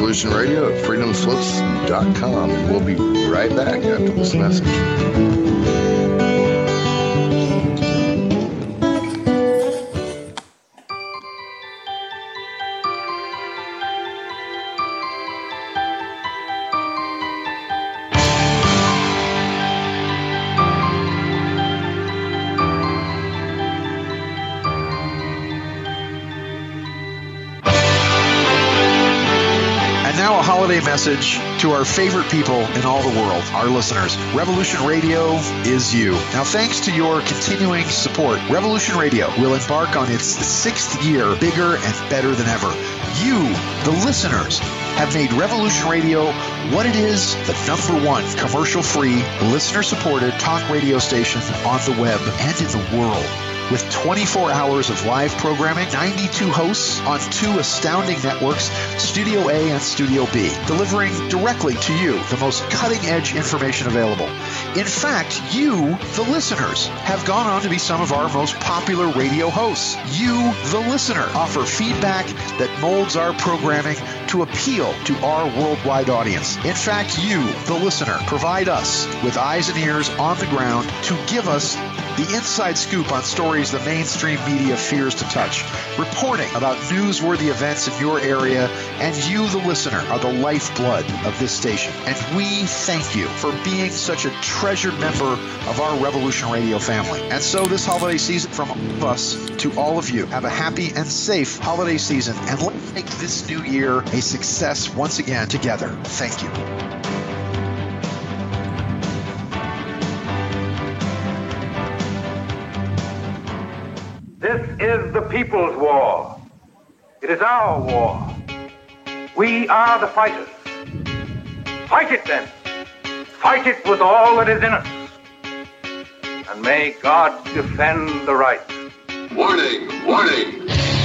Revolution Radio at freedomslips.com. And we'll be right back after this message. Message to our favorite people in all the world, our listeners. Revolution Radio is you. Now, thanks to your continuing support, Revolution Radio will embark on its 6th year bigger and better than ever. You, the listeners, have made Revolution Radio what it is, the #1 commercial-free, listener-supported talk radio station on the web and in the world. With 24 hours of live programming, 92 hosts on 2 astounding networks, Studio A and Studio B, delivering directly to you the most cutting-edge information available. In fact, you, the listeners, have gone on to be some of our most popular radio hosts. You, the listener, offer feedback that molds our programming to appeal to our worldwide audience. In fact, you, the listener, provide us with eyes and ears on the ground to give us the inside scoop on stories the mainstream media fears to touch, reporting about newsworthy events in your area, and you, the listener, are the lifeblood of this station. And we thank you for being such a treasured member of our Revolution Radio family. And so this holiday season, from all of us to all of you, have a happy and safe holiday season, and let's make this new year a success once again together. Thank you. This is the people's war. It is our war. We are the fighters. Fight it then. Fight it with all that is in us. And may God defend the right. Warning! Warning!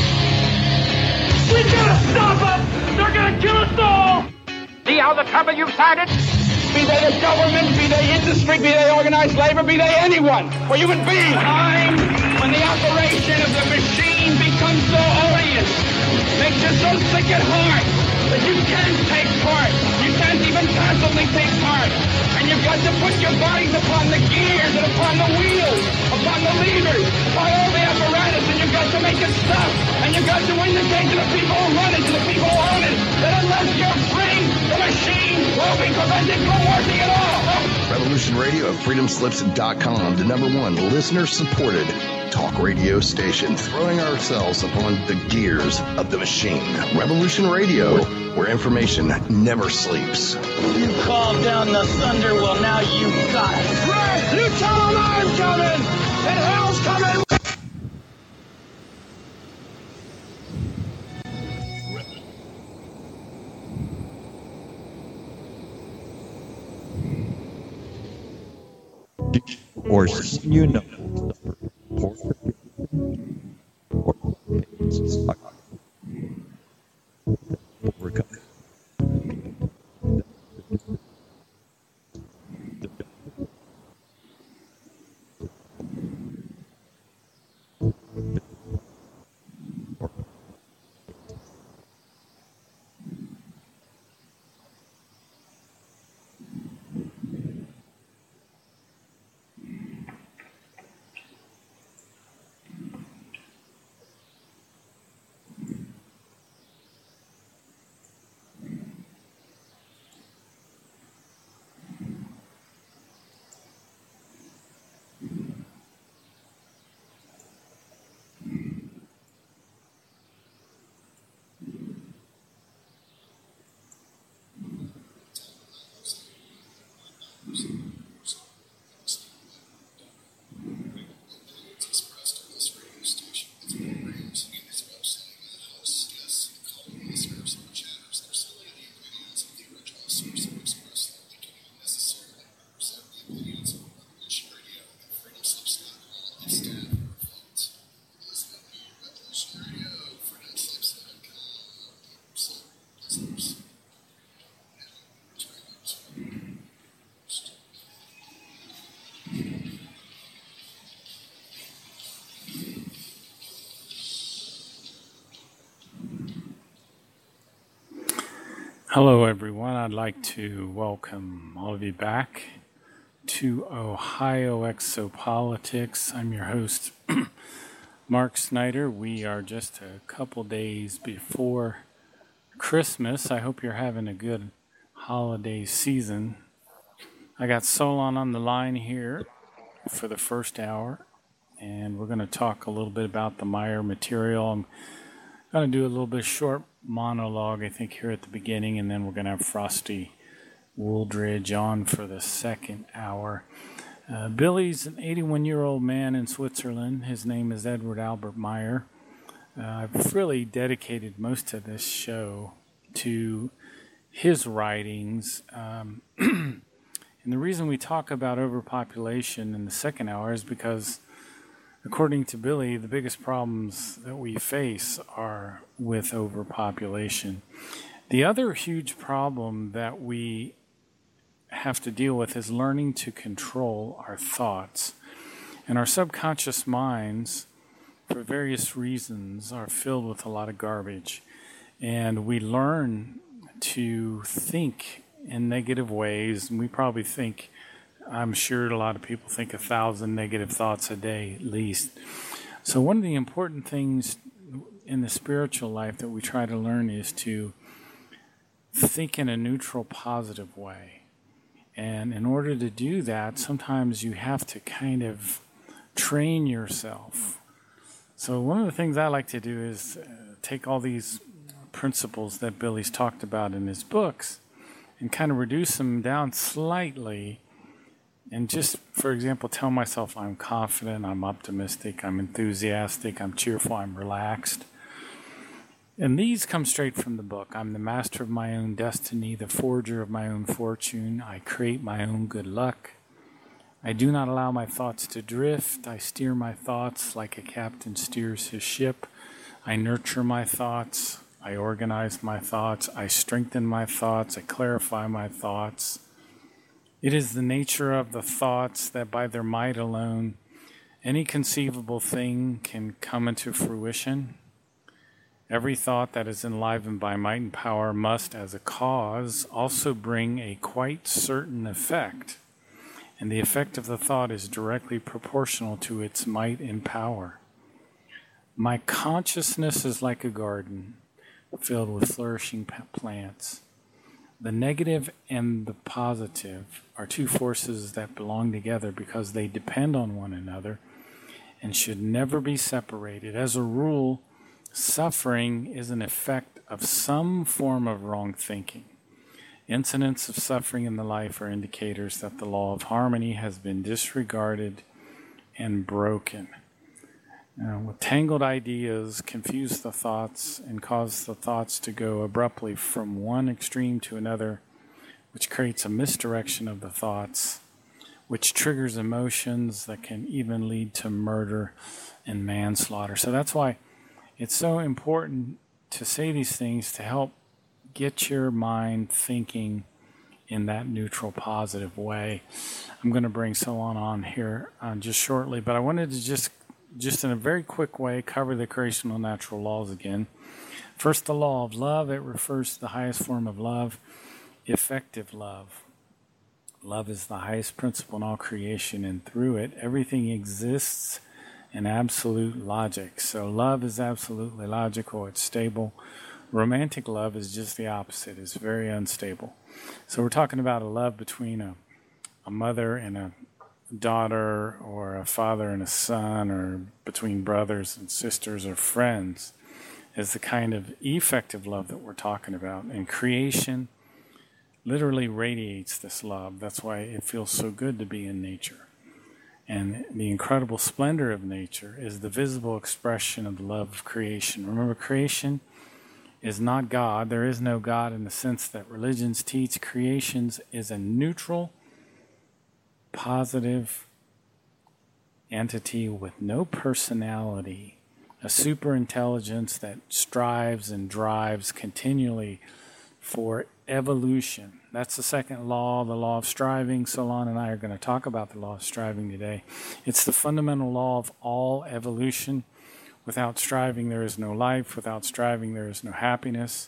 We gotta stop them! They're gonna kill us all! See how the trouble you've started? Be they the government, be they industry, be they organized labor, be they anyone, or human beings. Time when the operation of the machine becomes so odious, makes you so sick at heart that you can't take part. You can't even passively take part. And you've got to put your bodies upon the gears and upon the wheels, upon the levers, upon all the apparatus, and you've got to make it stop. And you've got to indicate to the people who run it, to the people who own it, that unless you're free, the machine will be prevented from working at all. Revolution Radio at freedomslips.com, the #1 listener-supported talk radio station, throwing ourselves upon the gears of the machine. Revolution Radio, where information never sleeps. You called down the thunder, well now you got it. Right, you tell them I'm coming, and hell's coming. Or you know, we're coming. Hello, everyone. I'd like to welcome all of you back to Ohio Exopolitics. I'm your host, Mark Snyder. We are just a couple days before Christmas. I hope you're having a good holiday season. I got Solon on the line here for the first hour, and we're going to talk a little bit about the Meyer material. I'm going to do a little bit short monologue, I think, here at the beginning, and then we're going to have Frosty Wooldridge on for the second hour. Billy's an 81-year-old man in Switzerland. His name is Edward Albert Meyer. I've really dedicated most of this show to his writings. And the reason we talk about overpopulation in the second hour is because, according to Billy, the biggest problems that we face are with overpopulation. The other huge problem that we have to deal with is learning to control our thoughts. And our subconscious minds, for various reasons, are filled with a lot of garbage. And we learn to think in negative ways, and we probably think, I'm sure a lot of people think 1,000 negative thoughts a day at least. So one of the important things in the spiritual life that we try to learn is to think in a neutral, positive way. And in order to do that, sometimes you have to kind of train yourself. So one of the things I like to do is take all these principles that Billy's talked about in his books and kind of reduce them down slightly, and just, for example, tell myself I'm confident, I'm optimistic, I'm enthusiastic, I'm cheerful, I'm relaxed. And these come straight from the book. I'm the master of my own destiny, the forger of my own fortune. I create my own good luck. I do not allow my thoughts to drift. I steer my thoughts like a captain steers his ship. I nurture my thoughts. I organize my thoughts. I strengthen my thoughts. I clarify my thoughts. It is the nature of the thoughts that by their might alone, any conceivable thing can come into fruition. Every thought that is enlivened by might and power must, as a cause, also bring a quite certain effect. And the effect of the thought is directly proportional to its might and power. My consciousness is like a garden filled with flourishing plants. The negative and the positive are two forces that belong together because they depend on one another and should never be separated. As a rule, suffering is an effect of some form of wrong thinking. Incidents of suffering in the life are indicators that the law of harmony has been disregarded and broken. With tangled ideas, confuse the thoughts and cause the thoughts to go abruptly from one extreme to another, which creates a misdirection of the thoughts, which triggers emotions that can even lead to murder and manslaughter. So that's why it's so important to say these things to help get your mind thinking in that neutral, positive way. I'm going to bring Solon on here just shortly, but I wanted to just in a very quick way, cover the creational natural laws again. First, the law of love. It refers to the highest form of love, effective love. Love is the highest principle in all creation, and through it, everything exists in absolute logic. So love is absolutely logical. It's stable. Romantic love is just the opposite. It's very unstable. So we're talking about a love between a mother and a daughter, or a father and a son, or between brothers and sisters or friends, is the kind of effective love that we're talking about. And creation literally radiates this love. That's why it feels so good to be in nature. And the incredible splendor of nature is the visible expression of the love of creation. Remember, creation is not God. There is no God in the sense that religions teach. Creation is a neutral, positive entity with no personality, a superintelligence that strives and drives continually for evolution. That's the second law, the law of striving. Solon and I are going to talk about the law of striving today. It's the fundamental law of all evolution. Without striving, there is no life. Without striving, there is no happiness.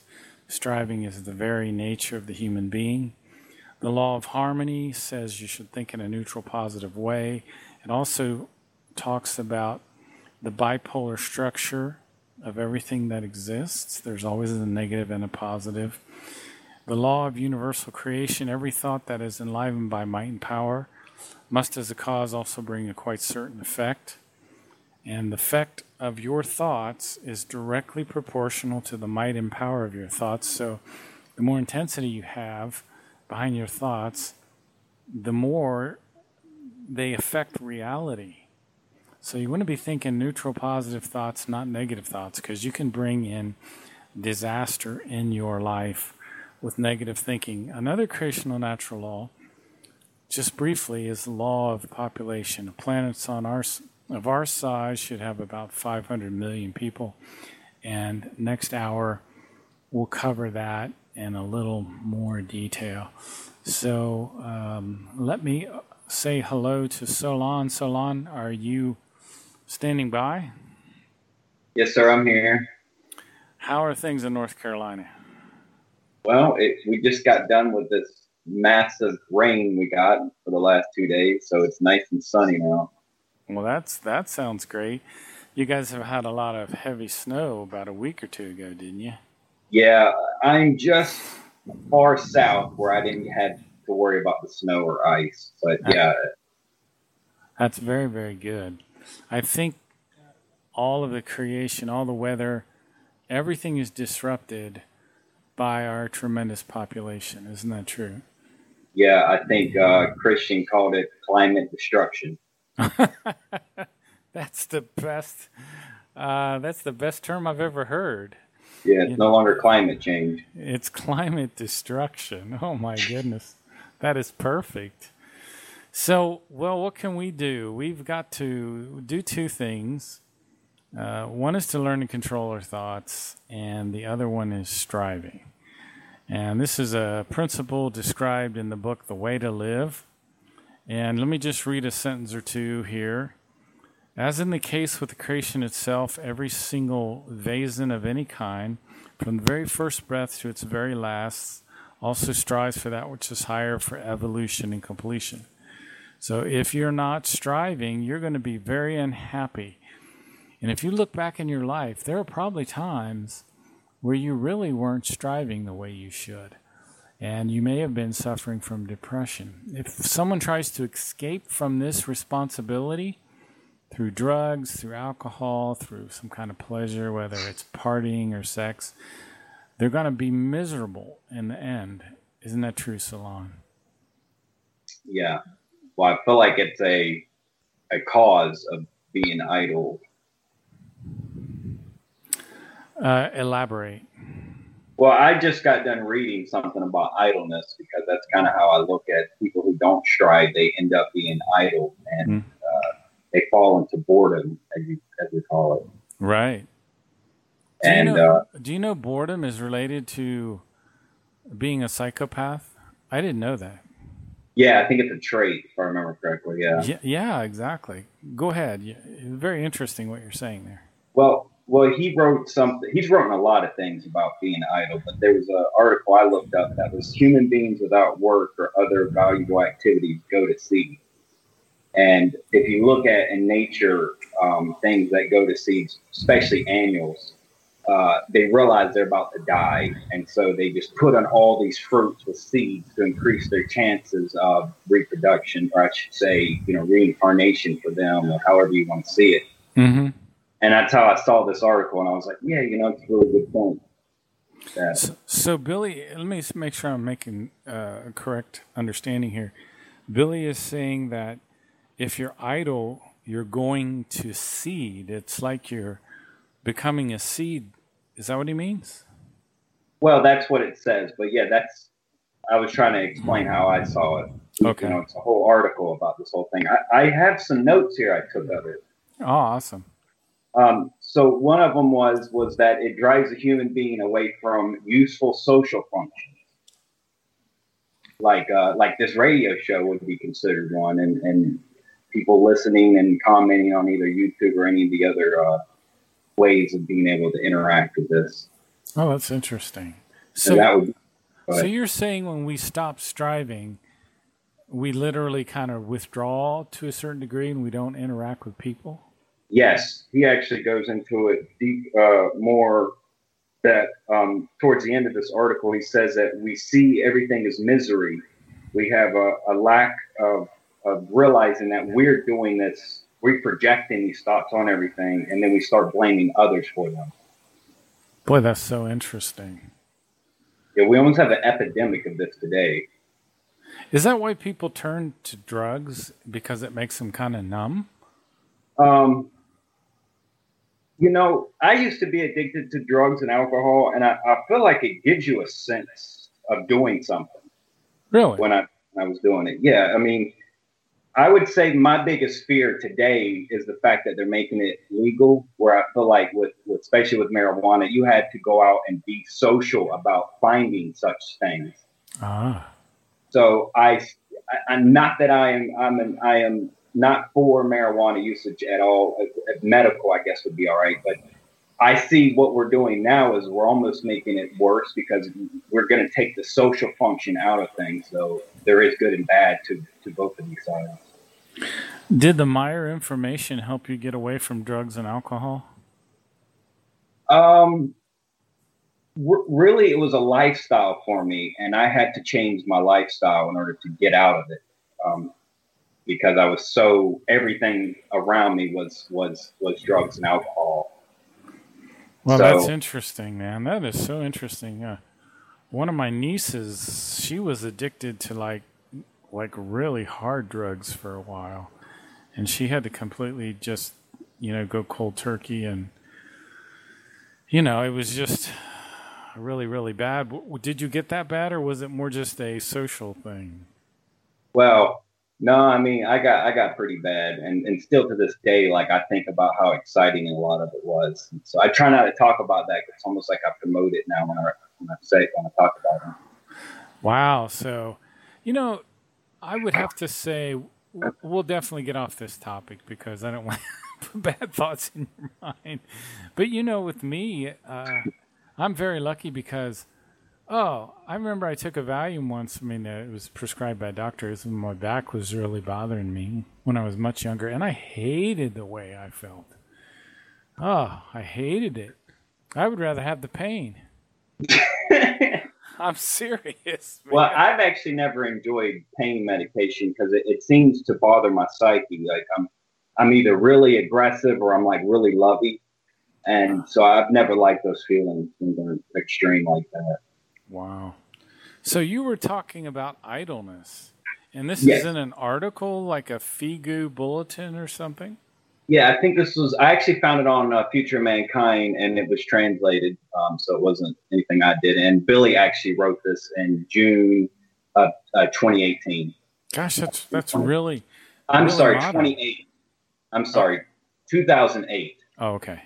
Striving is the very nature of the human being. The law of harmony says you should think in a neutral, positive way. It also talks about the bipolar structure of everything that exists. There's always a negative and a positive. The law of universal creation, every thought that is enlivened by might and power must as a cause also bring a quite certain effect. And the effect of your thoughts is directly proportional to the might and power of your thoughts. So the more intensity you have behind your thoughts, the more they affect reality. So you want to be thinking neutral, positive thoughts, not negative thoughts, because you can bring in disaster in your life with negative thinking. Another creational natural law, just briefly, is the law of population. The planets of our size should have about 500 million people. And next hour, we'll cover that in a little more detail. So let me say hello to Solon. Solon, are you standing by? Yes, sir, I'm here. How are things in North Carolina? Well, we just got done with this massive rain we got for the last 2 days, so it's nice and sunny now. Well, that sounds great. You guys have had a lot of heavy snow about a week or two ago, didn't you? Yeah, I'm just far south where I didn't have to worry about the snow or ice, but yeah. That's very, very good. I think all of the creation, all the weather, everything is disrupted by our tremendous population. Isn't that true? Yeah, I think Christian called it climate destruction. That's the best. That's the best term I've ever heard. Yeah, it's no longer climate change. It's climate destruction. Oh my goodness, that is perfect. So, well, what can we do? We've got to do two things. One is to learn to control our thoughts, and the other one is striving. And this is a principle described in the book, The Way to Live. And let me just read a sentence or two here. As in the case with the creation itself, every single vason of any kind, from the very first breath to its very last, also strives for that which is higher, for evolution and completion. So if you're not striving, you're going to be very unhappy. And if you look back in your life, there are probably times where you really weren't striving the way you should. And you may have been suffering from depression. If someone tries to escape from this responsibility through drugs, through alcohol, through some kind of pleasure, whether it's partying or sex, they're going to be miserable in the end. Isn't that true, Solon? Yeah. Well, I feel like it's a cause of being idle. Elaborate. Well, I just got done reading something about idleness because that's kind of how I look at people who don't strive. They end up being idle and they fall into boredom, as we call it. Right. Do you know boredom is related to being a psychopath? I didn't know that. Yeah, I think it's a trait, if I remember correctly. Yeah, exactly. Go ahead. It's very interesting what you're saying there. Well, he wrote something. He's written a lot of things about being idle, but there was an article I looked up that was human beings without work or other valuable activities go to seed. And if you look at in nature things that go to seed, especially annuals, they realize they're about to die, and so they just put on all these fruits with seeds to increase their chances of reproduction, or I should say, reincarnation for them, or however you want to see it. Mm-hmm. And that's how I saw this article, and I was like, yeah, it's a really good point. Yeah. So Billy, let me make sure I'm making a correct understanding here. Billy is saying that if you're idle, you're going to seed. It's like you're becoming a seed. Is that what he means? Well, that's what it says. But yeah, I was trying to explain how I saw it. Okay. It's a whole article about this whole thing. I have some notes here I took of it. Oh, awesome. So one of them was that it drives a human being away from useful social functions. Like this radio show would be considered one, and people listening and commenting on either YouTube or any of the other ways of being able to interact with this. Oh, that's interesting. So that would. So you're saying when we stop striving, we literally kind of withdraw to a certain degree and we don't interact with people? Yes, he actually goes into it deep, more that towards the end of this article, he says that we see everything as misery. We have a lack of realizing that we're doing this, we're projecting these thoughts on everything, and then we start blaming others for them. Boy, that's so interesting. Yeah, we almost have an epidemic of this today. Is that why people turn to drugs? Because it makes them kind of numb? You know, I used to be addicted to drugs and alcohol, and I feel like it gives you a sense of doing something. Really? When I was doing it. Yeah, I mean, I would say my biggest fear today is the fact that they're making it legal, where I feel like with especially with marijuana, you had to go out and be social about finding such things. Ah. So I'm not that I am not for marijuana usage at all. Medical, I guess, would be all right. But I see what we're doing now is we're almost making it worse because we're going to take the social function out of things. So there is good and bad to both of these sides. Did the Meyer information help you get away from drugs and alcohol? Really, it was a lifestyle for me, and I had to change my lifestyle in order to get out of it. Because I was everything around me was drugs and alcohol. Well, that's interesting, man. That is so interesting. One of my nieces, she was addicted to like really hard drugs for a while, and she had to completely just, go cold turkey, and it was just really, really bad. Did you get that bad, or was it more just a social thing? Well, no, I mean, I got pretty bad, and still to this day, like I think about how exciting a lot of it was. And so I try not to talk about that. It's almost like I promote it now when I talk about it. Wow. So, I would have to say we'll definitely get off this topic because I don't want to put bad thoughts in your mind. But with me, I'm very lucky because. Oh, I remember I took a Valium once. I mean, it was prescribed by doctors, and my back was really bothering me when I was much younger, and I hated the way I felt. Oh, I hated it. I would rather have the pain. I'm serious, man. Well, I've actually never enjoyed pain medication because it seems to bother my psyche. Like I'm either really aggressive or I'm like really lovey, and so I've never liked those feelings when they're extreme like that. Wow. So you were talking about idleness, and this is in an article, like a FIGU bulletin or something? Yeah, I think I actually found it on Future Mankind, and it was translated, so it wasn't anything I did. And Billy actually wrote this in June of 2018. Gosh, that's really I'm really sorry, modern. 28. I'm sorry, 2008. Oh, okay.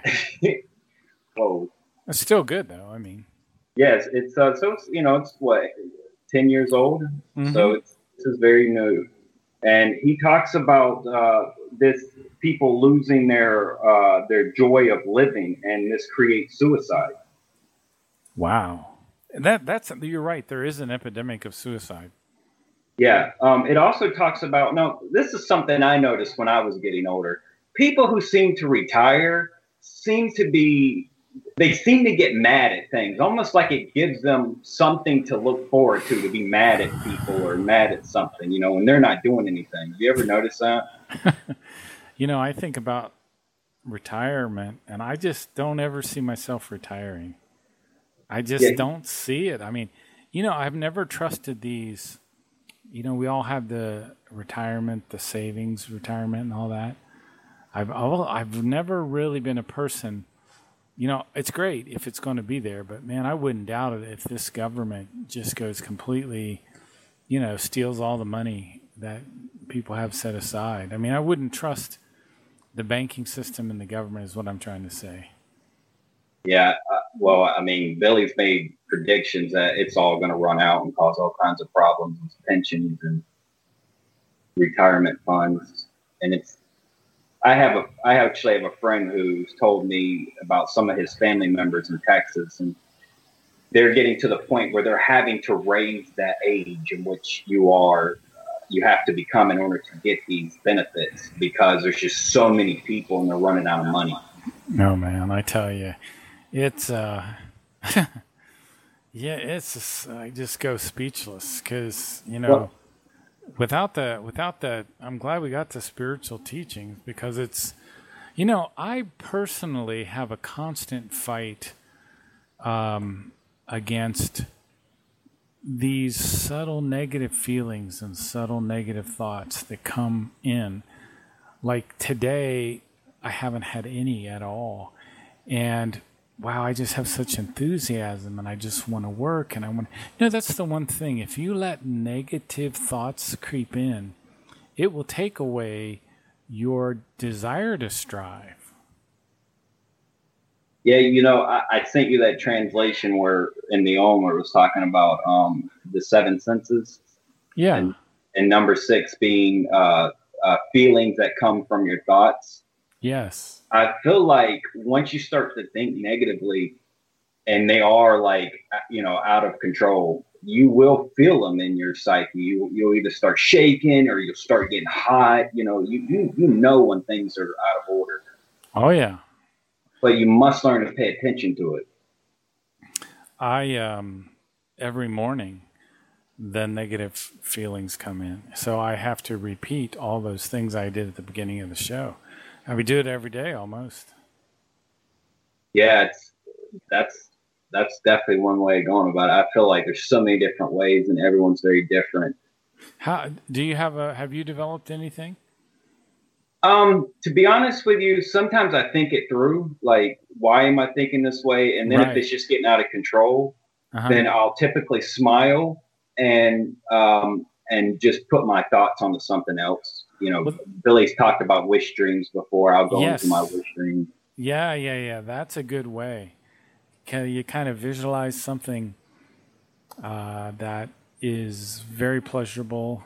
Whoa. That's still good, though, I mean. Yes, it's so it's it's what 10 years old, so this is very new, and he talks about this people losing their joy of living, and this creates suicide. Wow, that's you're right. There is an epidemic of suicide. Yeah, it also talks about this is something I noticed when I was getting older. People who seem to retire seem to get mad at things, almost like it gives them something to look forward to be mad at people or mad at something, when they're not doing anything. Have you ever noticed that? I think about retirement, and I just don't ever see myself retiring. I just don't see it. I mean, I've never trusted these, we all have the retirement, the savings retirement and all that. I've never really been a person. It's great if it's going to be there, but man, I wouldn't doubt it if this government just goes completely, steals all the money that people have set aside. I mean, I wouldn't trust the banking system and the government is what I'm trying to say. Yeah. Well, I mean, Billy's made predictions that it's all going to run out and cause all kinds of problems with pensions and retirement funds. And I actually have a friend who's told me about some of his family members in Texas, and they're getting to the point where they're having to raise that age in which you have to become in order to get these benefits, because there's just so many people and they're running out of money. No, man, I tell you, it's I just go speechless because, without the, I'm glad we got the spiritual teachings, because it's, I personally have a constant fight against these subtle negative feelings and subtle negative thoughts that come in. Like today, I haven't had any at all. And wow, I just have such enthusiasm and I just want to work and I want, that's the one thing. If you let negative thoughts creep in, it will take away your desire to strive. Yeah, I sent you that translation where in the Om where it was talking about the seven senses. Yeah. And number 6 being feelings that come from your thoughts. Yes. I feel like once you start to think negatively and they are out of control, you will feel them in your psyche. You'll either start shaking or you'll start getting hot. You know when things are out of order. Oh, yeah. But you must learn to pay attention to it. I, every morning, the negative feelings come in. So I have to repeat all those things I did at the beginning of the show. And we do it every day almost. Yeah, that's definitely one way of going about it. I feel like there's so many different ways and everyone's very different. How do you have you developed anything? To be honest with you, sometimes I think it through, like, why am I thinking this way? And then if it's just getting out of control, then I'll typically smile and just put my thoughts onto something else. Billy's talked about wish dreams before. I'll go into my wish dream. Yeah. That's a good way. You kind of visualize something that is very pleasurable,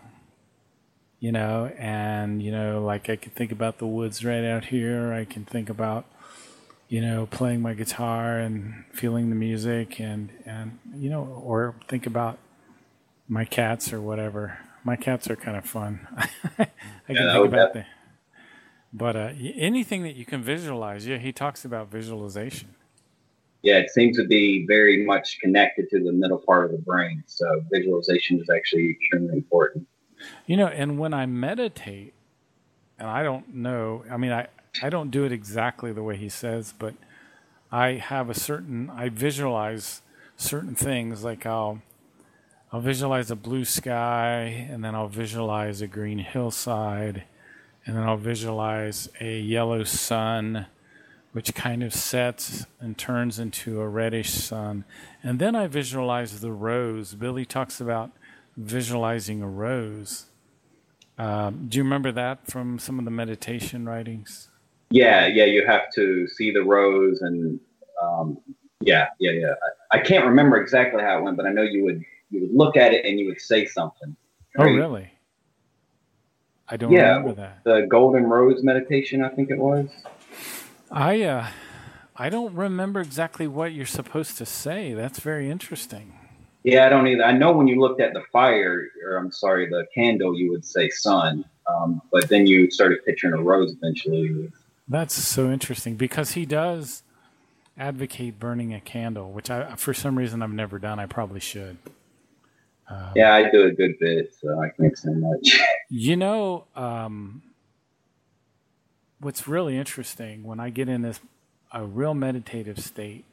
like I can think about the woods right out here. I can think about, playing my guitar and feeling the music and or think about my cats or whatever. My cats are kind of fun. I can think about that. But anything that you can visualize. Yeah, he talks about visualization. Yeah, it seems to be very much connected to the middle part of the brain. So visualization is actually extremely important. And when I meditate, and I don't know, I don't do it exactly the way he says, but I visualize certain things, like I'll visualize a blue sky, and then I'll visualize a green hillside, and then I'll visualize a yellow sun, which kind of sets and turns into a reddish sun. And then I visualize the rose. Billy talks about visualizing a rose. Do you remember that from some of the meditation writings? Yeah, you have to see the rose and yeah. I can't remember exactly how it went, but I know you would look at it and you would say something. Right? Oh, really? I don't remember that. The Golden Rose meditation, I think it was. I don't remember exactly what you're supposed to say. That's very interesting. Yeah, I don't either. I know when you looked at the the candle, you would say sun, but then you started picturing a rose eventually. That's so interesting because he does advocate burning a candle, which for some reason I've never done. I probably should. Yeah, I do a good bit, so I can't say much. What's really interesting when I get in a real meditative state,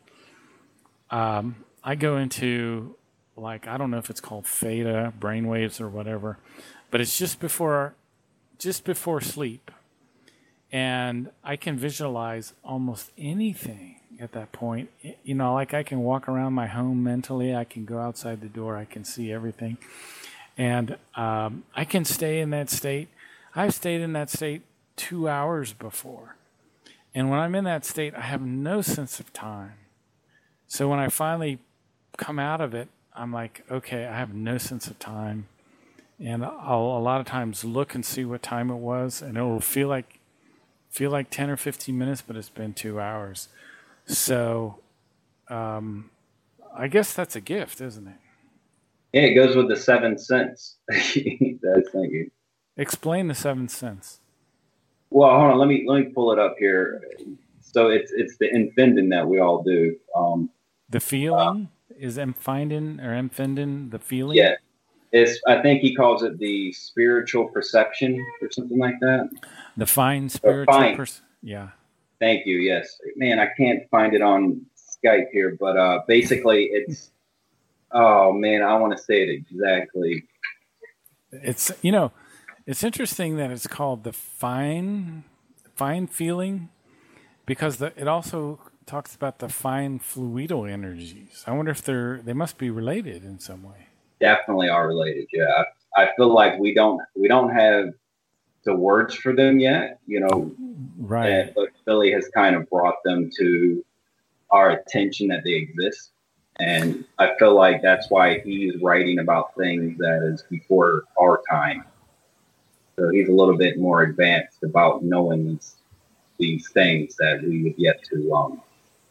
I go into, I don't know if it's called theta brainwaves or whatever, but it's just before sleep. And I can visualize almost anything at that point. I can walk around my home mentally. I can go outside the door. I can see everything. And I can stay in that state. I've stayed in that state 2 hours before. And when I'm in that state, I have no sense of time. So when I finally come out of it, I'm like, okay, I have no sense of time. And I'll a lot of times look and see what time it was, and it'll feel like 10 or 15 minutes, but it's been 2 hours. So I guess that's a gift, isn't it? Yeah, it goes with the 7 cents. Thank you. Explain the 7 cents. Well, hold on. Let me pull it up here. So it's the Empfinden that we all do. The feeling is Empfinden or Empfinden the feeling? Yeah, I think he calls it the spiritual perception or something like that. The fine spiritual yeah. Thank you. Yes, man, I can't find it on Skype here, but basically it's. Oh man, I want to say it exactly. It's it's interesting that it's called the fine feeling, because it also talks about the fine fluidal energies. I wonder if they must be related in some way. Definitely are related. Yeah, I feel like we don't have the words for them yet. Right. But Philly has kind of brought them to our attention that they exist. And I feel like that's why he's writing about things that is before our time. So he's a little bit more advanced about knowing these things that we have yet to.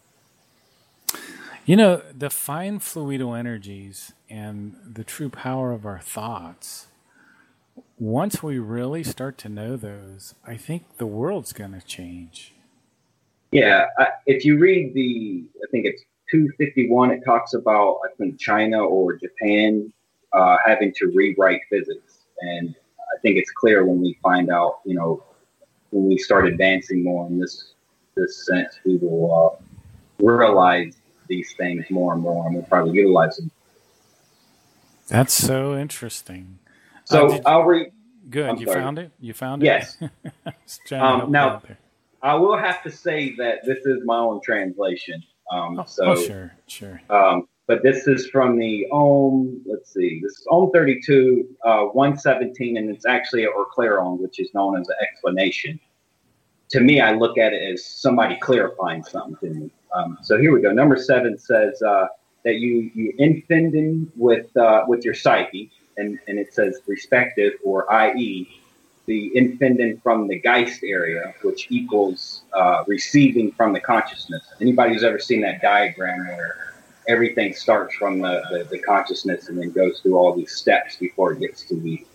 The fine fluidal energies and the true power of our thoughts, once we really start to know those, I think the world's going to change. Yeah. If you read I think it's 251, it talks about, I think, China or Japan having to rewrite physics. And I think it's clear when we find out, when we start advancing more in this sense, we will realize these things more and more, and we'll probably utilize them. That's so interesting. So I'll read. Good. Found it? You found it? Yes. Now, I will have to say that this is my own translation. Sure. But this is from the Ohm. Let's see. This is Ohm 32, 117, and it's actually an Erklärung, which is known as an explanation. To me, I look at it as somebody clarifying something to me. So here we go. Number 7 says that you empfinden with your psyche, and it says respective, or i.e. the empfinden from the Geist area, which equals receiving from the consciousness. Anybody who's ever seen that diagram where everything starts from the consciousness and then goes through all these steps before it gets to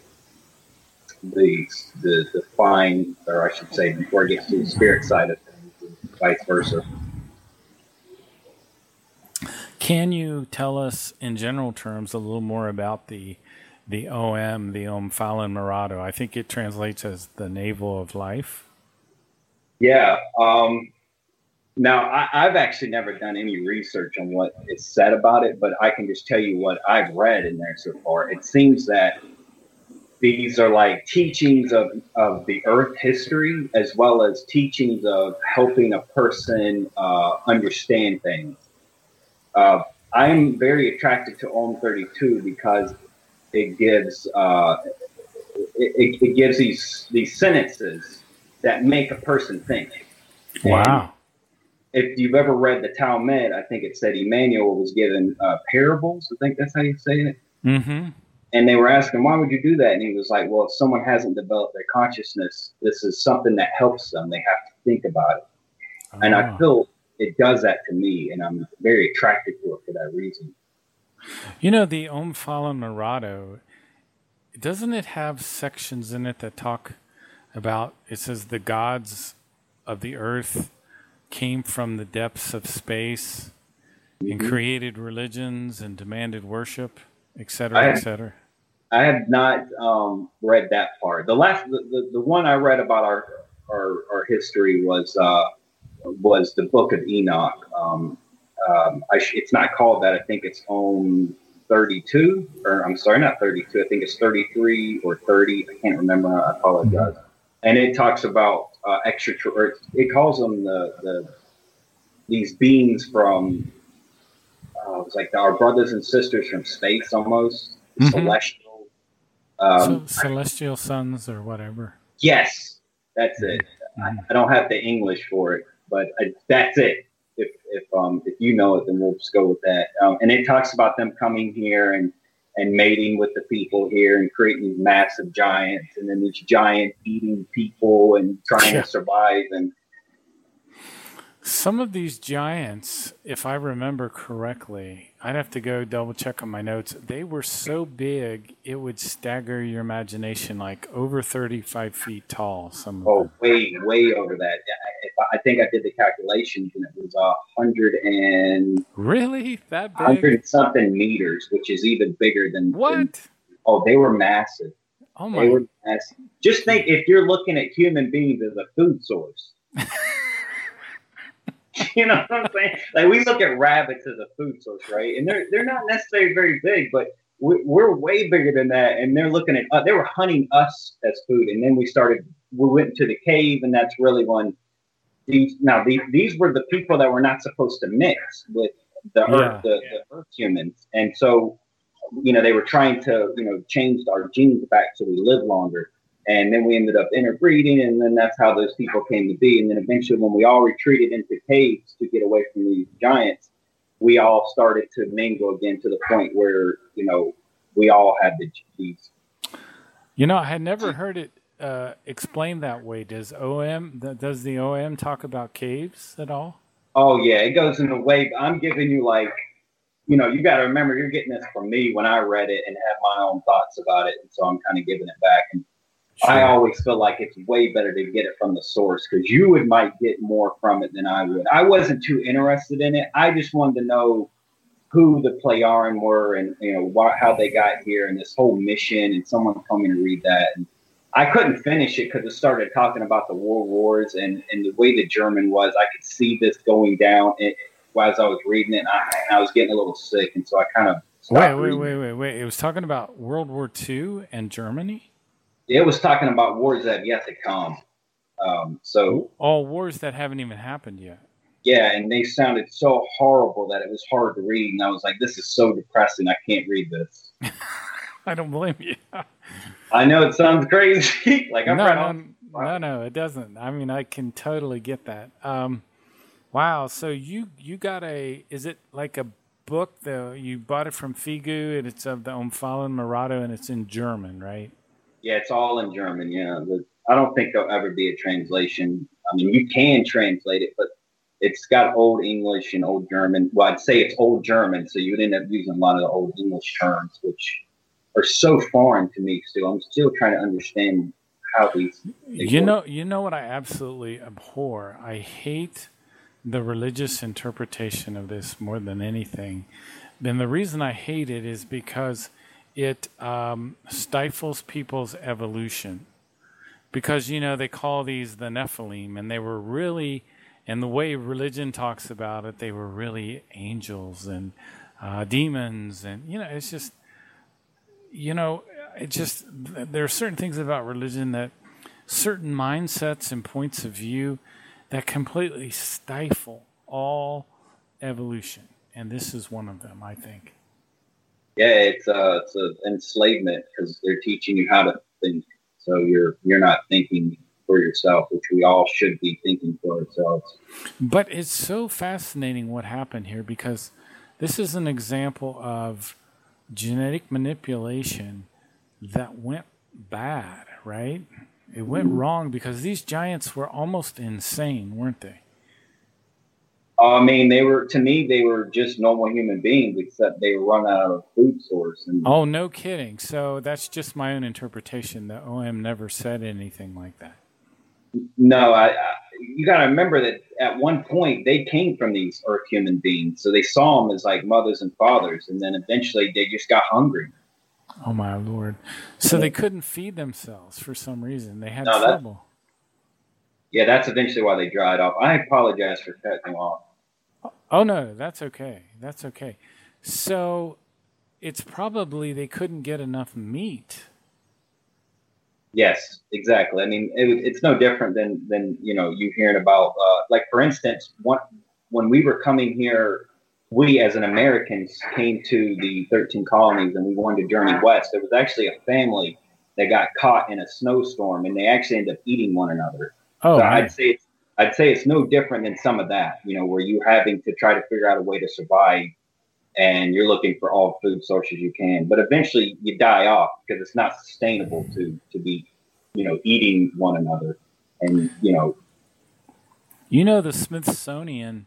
the fine, or I should say, before it gets to the spirit side of things, vice versa. Can you tell us, in general terms, a little more about the OM, the Omphalen Marato? I think it translates as the navel of life. Yeah. Now, I've actually never done any research on what is said about it, but I can just tell you what I've read in there so far. It seems that these are like teachings of the Earth history, as well as teachings of helping a person understand things. I'm very attracted to Ohm 32 because it gives it gives these sentences that make a person think. Wow. And if you've ever read the Talmud, I think it said Emmanuel was given parables. I think that's how you say it. Mm-hmm. And they were asking, why would you do that? And he was like, well, if someone hasn't developed their consciousness, this is something that helps them. They have to think about it. Oh. And I feel it does that to me, and I'm very attracted to it for that reason. The Omphalen Marato, doesn't it have sections in it that talk about, it says the gods of the earth came from the depths of space and created religions and demanded worship, et cetera, et cetera? I have not read that part. The one I read about our history was the Book of Enoch. It's not called that. I think it's Ohm 32, or I'm sorry, not 32. I think it's 33 or 30. I can't remember. I apologize. And it talks about it calls them these beings from it's like our brothers and sisters from space, almost celestial. Celestial sons or whatever. Yes, that's it. I don't have the English for it, but that's it. If you know it, then we'll just go with that. And it talks about them coming here and mating with the people here and creating these massive giants, and then these giant eating people and trying to survive. And Some of these giants, if I remember correctly, I'd have to go double check on my notes. They were so big, it would stagger your imagination, like over 35 feet tall. Some of them. Way over that. I think I did the calculations, and it was 100 Really? That big? 100 something meters, which is even bigger than what? They were massive. Oh my! They were massive. Just think, if you're looking at human beings as a food source. You know what I'm saying? Like, we look at rabbits as a food source, right? And they're not necessarily very big, but we're way bigger than that. And they're looking at they were hunting us as food. And then we went into the cave, and that's really when these were the people that were not supposed to mix with the earth, the earth humans. And so, they were trying to, change our genes back so we live longer. And then we ended up interbreeding, and then that's how those people came to be. And then eventually, when we all retreated into caves to get away from these giants, we all started to mingle again to the point where, we all had these. I had never heard it explained that way. Does the OM talk about caves at all? Oh, yeah, it goes in the way. I'm giving you you got to remember, you're getting this from me when I read it and have my own thoughts about it. And so I'm kind of giving it back. And sure. I always feel like it's way better to get it from the source, because you might get more from it than I would. I wasn't too interested in it. I just wanted to know who the Playaran were, and how they got here, and this whole mission. And someone told me to read that, and I couldn't finish it because it started talking about the world wars and the way the German was. I could see this going down as I was reading it. And I was getting a little sick, and so I kind of stopped. Wait! It was talking about World War II and Germany. It was talking about wars that have yet to come. All wars that haven't even happened yet. Yeah, and they sounded so horrible that it was hard to read. And I was like, this is so depressing. I can't read this. I don't blame you. I know it sounds crazy. No, it doesn't. I mean, I can totally get that. Wow. So you got is it like a book though? You bought it from Figu, and it's of the Umfallen Marato, and it's in German, right? Yeah, it's all in German. Yeah, I don't think there'll ever be a translation. I mean, you can translate it, but it's got Old English and Old German. Well, I'd say it's Old German, so you would end up using a lot of the Old English terms, which are so foreign to me still. I'm still trying to understand how these. You know what I absolutely abhor? I hate the religious interpretation of this more than anything. And the reason I hate it is because it stifles people's evolution. Because, they call these the Nephilim, and they were really, and the way religion talks about it, they were really angels and demons. And, it's just, there are certain things about religion that certain mindsets and points of view that completely stifle all evolution. And this is one of them, I think. Yeah, it's an enslavement, because they're teaching you how to think. So you're not thinking for yourself, which we all should be thinking for ourselves. But it's so fascinating what happened here, because this is an example of genetic manipulation that went bad, right? It went wrong because these giants were almost insane, weren't they? I mean, they were just normal human beings, except they were run out of a food source. Oh, no kidding. So that's just my own interpretation. The OM never said anything like that. No, you got to remember that at one point they came from these earth human beings. So they saw them as like mothers and fathers. And then eventually they just got hungry. Oh, my Lord. So they couldn't feed themselves for some reason. They had trouble. That's eventually why they dried off. I apologize for cutting you off. Oh, no, that's okay. That's okay. So it's probably they couldn't get enough meat. Yes, exactly. I mean, it's no different than you hearing about, like, for instance, when we were coming here, we as an Americans came to the 13 colonies and we wanted to journey west. There was actually a family that got caught in a snowstorm, and they actually ended up eating one another. Oh, so I'd say it's no different than some of that, where you're having to try to figure out a way to survive, and you're looking for all food sources you can. But eventually you die off because it's not sustainable to be, eating one another. And, You know, the Smithsonian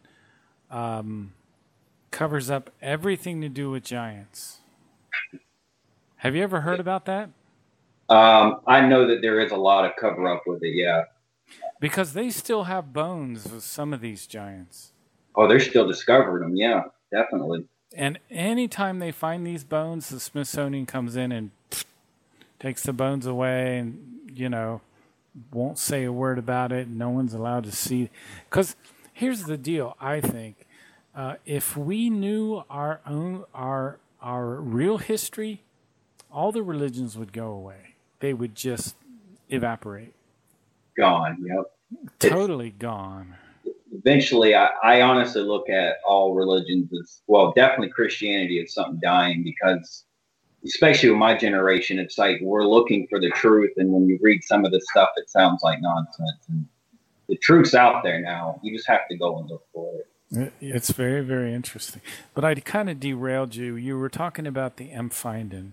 covers up everything to do with giants. Have you ever heard about that? I know that there is a lot of cover up with it, yeah. Because they still have bones of some of these giants. Oh, they're still discovering them, yeah, definitely. And anytime they find these bones, the Smithsonian comes in and takes the bones away and, you know, won't say a word about it. No one's allowed to see. Because here's the deal, I think. If we knew our real history, all the religions would go away. They would just evaporate. Gone, yep. Totally gone. Eventually, I honestly look at all religions as, well, definitely Christianity is something dying, because especially with my generation, it's like we're looking for the truth. And when you read some of this stuff, it sounds like nonsense. And the truth's out there now. You just have to go and look for it. It's very, very interesting. But I kind of derailed you. You were talking about the Empfinden,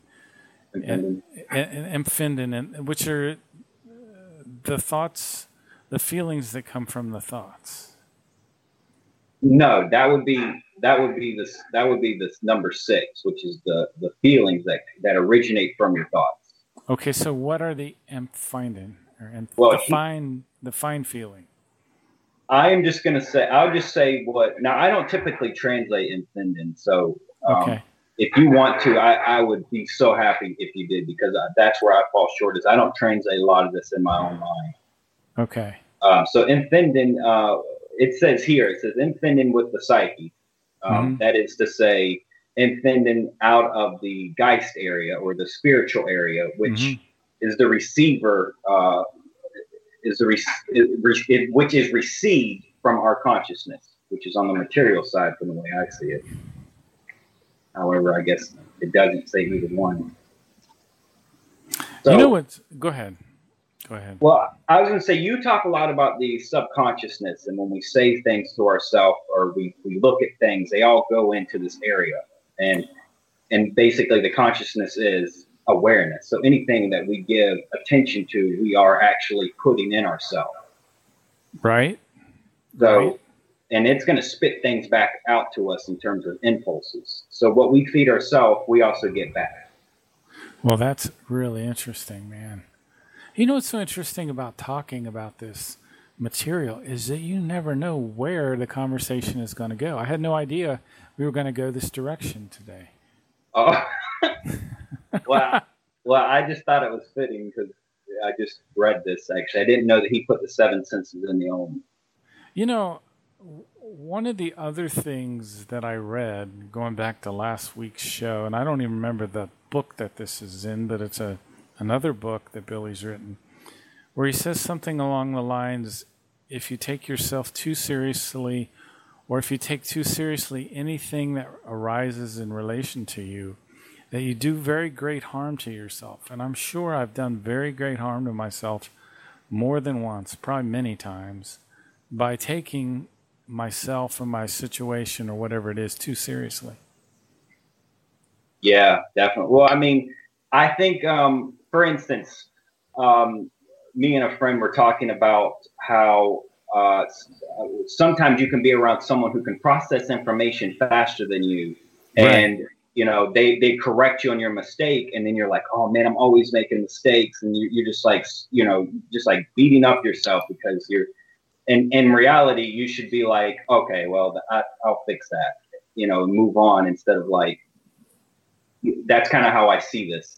which are the thoughts, the feelings that come from the thoughts. No, that would be this number 6, which is the feelings that originate from your thoughts. Okay, so what are the Empfinden, or the fine feeling? I am just going to say, I'll just say what. Now, I don't typically translate Empfinden, so okay. If you want to, I would be so happy if you did, because that's where I fall short. Is I don't translate a lot of this in my own mind. Okay. So Empfinden. It says Empfinden with the psyche. That is to say, Empfinden out of the Geist area, or the spiritual area, which is the receiver, which is received from our consciousness, which is on the material side from the way I see it. However, I guess it doesn't say either one. So, you know what? Go ahead. Well, I was going to say, you talk a lot about the subconsciousness, and when we say things to ourselves, or we look at things, they all go into this area. And basically the consciousness is awareness. So anything that we give attention to, we are actually putting in ourselves. Right. So, right. And it's going to spit things back out to us in terms of impulses. So what we feed ourselves, we also get back. Well, that's really interesting, man. You know what's so interesting about talking about this material is that you never know where the conversation is going to go. I had no idea we were going to go this direction today. Oh, well, I just thought it was fitting because I just read this, actually. I didn't know that he put the 7 senses in the Om. You know, one of the other things that I read, going back to last week's show, and I don't even remember the book that this is in, but it's another book that Billy's written, where he says something along the lines, if you take yourself too seriously, or if you take too seriously anything that arises in relation to you, that you do very great harm to yourself. And I'm sure I've done very great harm to myself more than once, probably many times, by taking myself and my situation or whatever it is too seriously. Yeah, definitely. Well, I mean, I think, for instance, me and a friend were talking about how sometimes you can be around someone who can process information faster than you. Right. And, you know, they correct you on your mistake. And then you're like, oh, man, I'm always making mistakes. And you're just like, you know, just like beating up yourself because you're, and in reality, you should be like, okay, well, I'll fix that, you know, move on, instead of like, that's kind of how I see this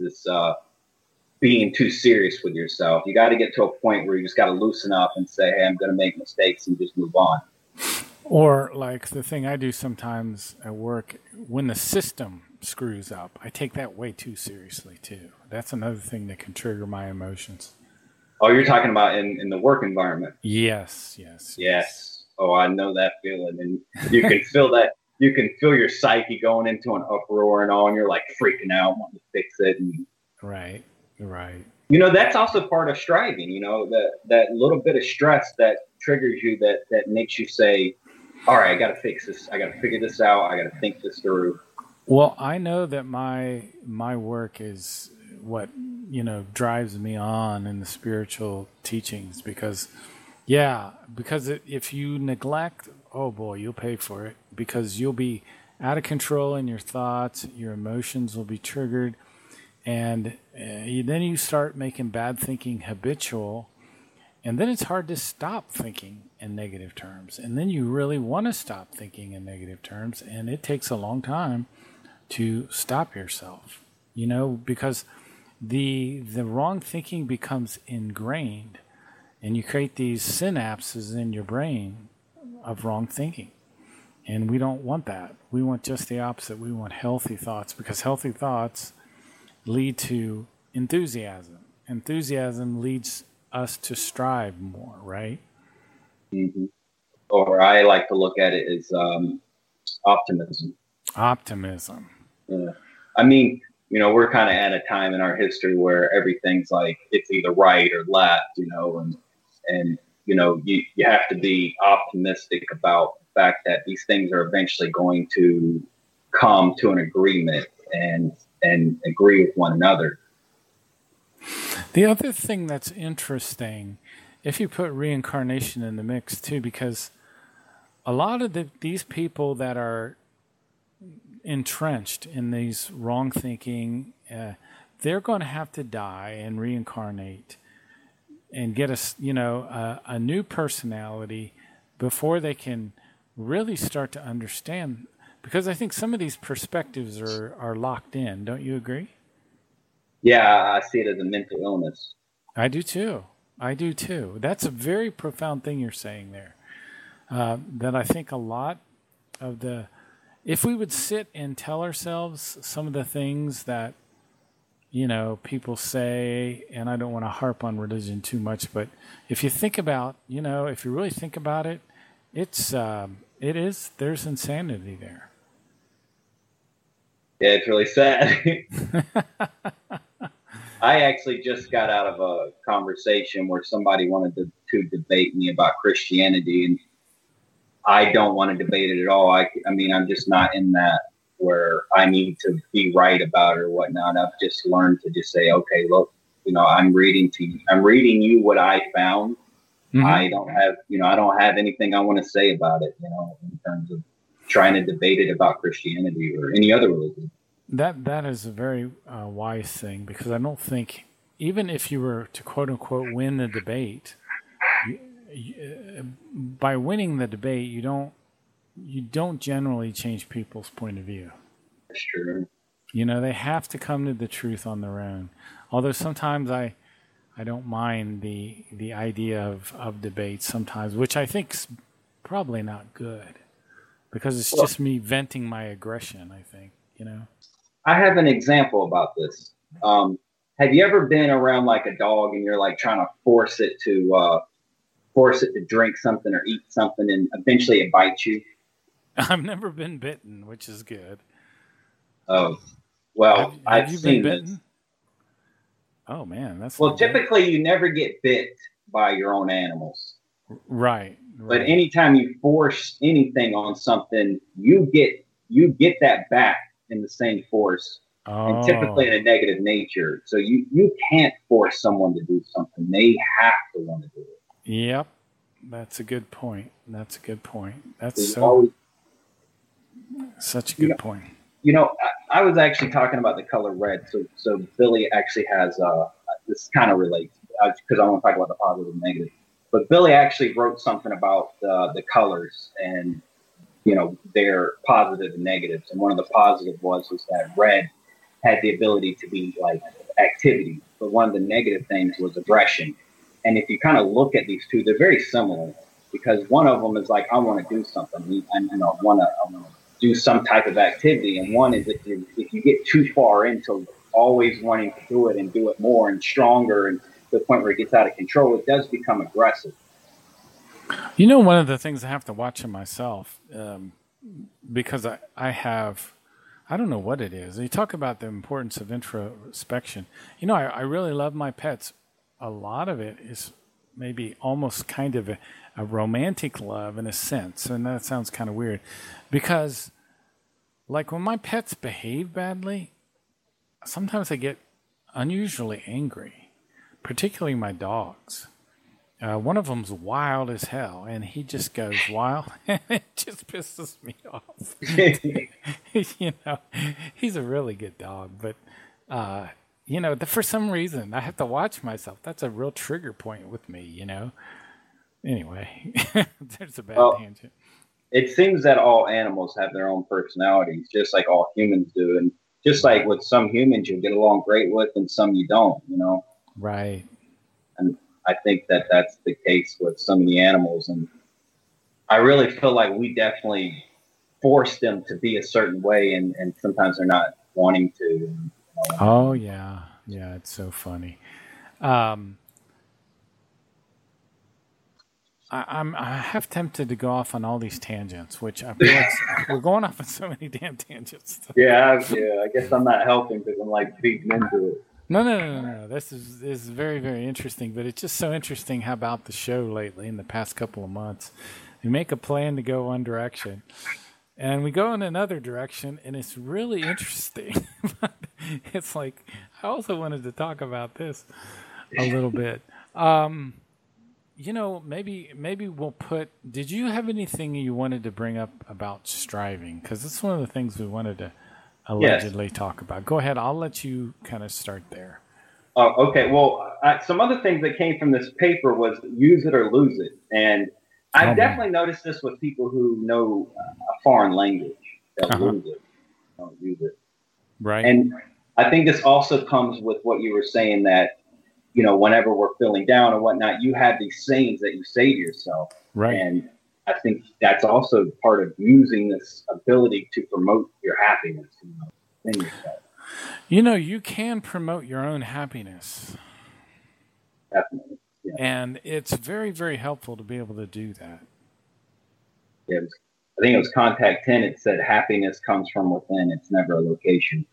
being too serious with yourself. You got to get to a point where you just got to loosen up and say, hey, I'm going to make mistakes, and just move on. Or like the thing I do sometimes at work, when the system screws up, I take that way too seriously too. That's another thing that can trigger my emotions. Oh, you're talking about in the work environment? Yes. Oh, I know that feeling. And you can feel that. You can feel your psyche going into an uproar and all, and you're like freaking out, wanting to fix it. And, right. You know, that's also part of striving. You know, that little bit of stress that triggers you, that makes you say, all right, I got to fix this. I got to figure this out. I got to think this through. Well, I know that my work is what, you know, drives me on in the spiritual teachings, because Yeah, because if you neglect, oh boy, you'll pay for it, because you'll be out of control in your thoughts, your emotions will be triggered, and then you start making bad thinking habitual, and then it's hard to stop thinking in negative terms. And then you really want to stop thinking in negative terms, and it takes a long time to stop yourself, because the wrong thinking becomes ingrained, and you create these synapses in your brain of wrong thinking. And we don't want that. We want just the opposite. We want healthy thoughts, because healthy thoughts lead to enthusiasm. Enthusiasm leads us to strive more, right? Mm-hmm. Or I like to look at it as optimism. Optimism. Yeah. I mean, we're kind of at a time in our history where everything's like it's either right or left, and you have to be optimistic about the fact that these things are eventually going to come to an agreement and agree with one another. The other thing that's interesting, if you put reincarnation in the mix too, because a lot of these people that are entrenched in these wrong thinking, they're going to have to die and reincarnate and get a new personality before they can really start to understand. Because I think some of these perspectives are locked in. Don't you agree? Yeah, I see it as a mental illness. I do too. That's a very profound thing you're saying there. That I think a lot of if we would sit and tell ourselves some of the things that, people say, and I don't want to harp on religion too much, but if you think about, if you really think about it, there's insanity there. Yeah, it's really sad. I actually just got out of a conversation where somebody wanted to debate me about Christianity, and I don't want to debate it at all. I mean, I'm just not in that where I need to be right about it or whatnot. I've just learned to just say, okay, look, I'm reading you what I found. Mm-hmm. I don't have anything I want to say about it, in terms of trying to debate it about Christianity or any other religion. That is a very wise thing, because I don't think, even if you were to quote unquote win the debate, by winning the debate, you don't generally change people's point of view. That's true. They have to come to the truth on their own. Although sometimes I don't mind the idea of debate sometimes, which I think's probably not good, because it's just me venting my aggression, I think, I have an example about this. Have you ever been around like a dog and you're like trying to force it to drink something or eat something, and eventually it bites you? I've never been bitten, which is good. Oh, well, have you been bitten? This. Oh man, that's typically you never get bit by your own animals. Right. But anytime you force anything on something, you get that back in the same force, and typically in a negative nature. So you can't force someone to do something. They have to want to do it. Yep. That's a good point. That's such a good point. I was actually talking about the color red. So Billy actually has, this kind of relates, because I want to talk about the positive and negative. But Billy actually wrote something about the colors and, their positive and negatives. And one of the positive was that red had the ability to be like activity. But one of the negative things was aggression. And if you kind of look at these two, they're very similar, because one of them is like, I want to do something. I want to do some type of activity. And one is if you get too far into always wanting to do it and do it more and stronger, and to the point where it gets out of control, it does become aggressive. One of the things I have to watch in myself, because I don't know what it is. You talk about the importance of introspection. I really love my pets. A lot of it is maybe almost kind of a romantic love in a sense. And that sounds kind of weird, because like when my pets behave badly, sometimes I get unusually angry, particularly my dogs. One of them's wild as hell, and he just goes wild, and it just pisses me off. He's a really good dog, but for some reason I have to watch myself. That's a real trigger point with me. Anyway, there's a bad tangent. It seems that all animals have their own personalities, just like all humans do, and just like with some humans you get along great with, and some you don't. Right. And I think that that's the case with some of the animals, and I really feel like we definitely force them to be a certain way, and sometimes they're not wanting to. Oh yeah, it's so funny. I'm half tempted to go off on all these tangents, which I feel like we're going off on so many damn tangents. Yeah. I guess I'm not helping because I'm like feeding into it. No. This is very, very interesting, but it's just so interesting how about the show lately in the past couple of months. We make a plan to go one direction, and we go in another direction, and it's really interesting. It's like I also wanted to talk about this a little bit. Maybe we'll put. Did you have anything you wanted to bring up about striving? Because it's one of the things we wanted to allegedly talk about. Go ahead. I'll let you kind of start there. Oh, okay. Well, some other things that came from this paper was use it or lose it. And I've definitely noticed this with people who know a foreign language. They'll lose it. Don't use it. Right. And I think this also comes with what you were saying that, whenever we're feeling down or whatnot, you have these sayings that you say to yourself. Right. And I think that's also part of using this ability to promote your happiness in yourself. You can promote your own happiness. Definitely. Yeah. And it's very, very helpful to be able to do that. Yeah, I think it was Contact 10. It said happiness comes from within. It's never a location.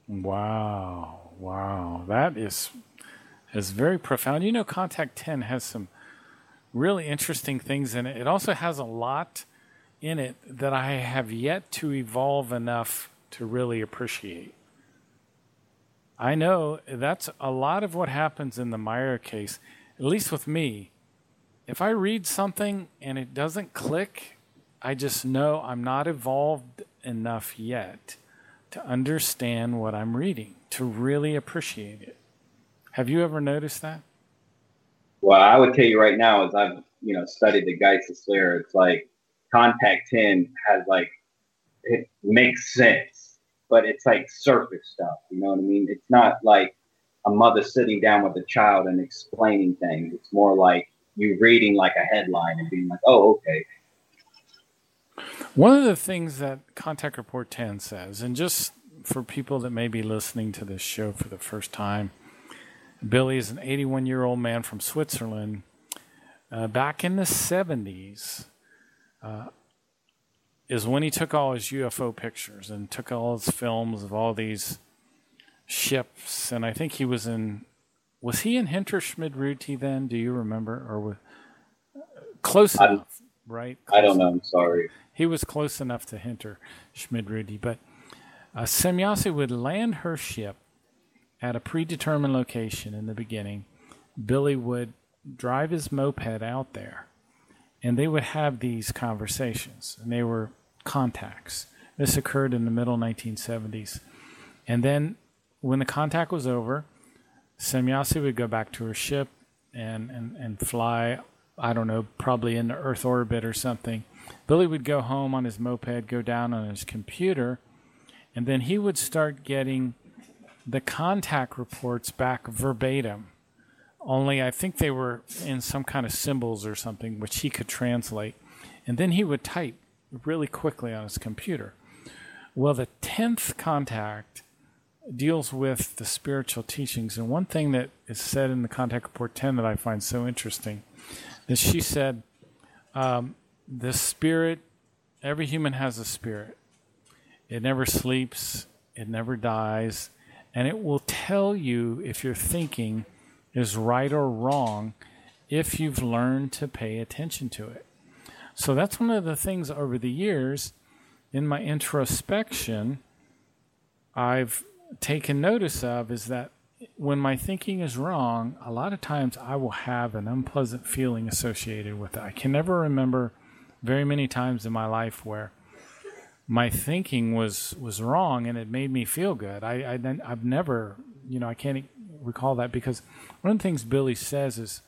Wow. That is very profound. Contact 10 has some really interesting things in it. It also has a lot in it that I have yet to evolve enough to really appreciate. I know that's a lot of what happens in the Meyer case, at least with me. If I read something and it doesn't click, I just know I'm not evolved enough yet to understand what I'm reading, to really appreciate it. Have you ever noticed that? Well, I would tell you right now, as I've studied the Geistes Lehre, it's like Contact 10 has it makes sense, but it's like surface stuff. You know what I mean? It's not like a mother sitting down with a child and explaining things. It's more like you reading like a headline and being like, "Oh, okay." One of the things that Contact Report 10 says, and just for people that may be listening to this show for the first time, Billy is an 81-year-old man from Switzerland. Back in the 70s is when he took all his UFO pictures and took all his films of all these ships. And I think he was in Hinterschmidt-Ruti then? Do you remember? Or close enough, right? I don't know. I'm sorry. He was close enough to Hinterschmidt-Ruti. But Semjase would land her ship at a predetermined location in the beginning. Billy would drive his moped out there, and they would have these conversations, and they were contacts. This occurred in the middle 1970s. And then when the contact was over, Semjase would go back to her ship and fly, I don't know, probably into Earth orbit or something. Billy would go home on his moped, go down on his computer, and then he would start getting the contact reports back verbatim. Only I think they were in some kind of symbols or something, which he could translate. And then he would type really quickly on his computer. Well, the 10th contact deals with the spiritual teachings. And one thing that is said in the Contact Report 10 that I find so interesting is she said, the spirit, every human has a spirit. It never sleeps. It never dies. And it will tell you if your thinking is right or wrong if you've learned to pay attention to it. So that's one of the things over the years in my introspection I've taken notice of, is that when my thinking is wrong, a lot of times I will have an unpleasant feeling associated with it. I can never remember very many times in my life where my thinking was wrong and it made me feel good. I've never, I can't recall that, because one of the things Billy says is,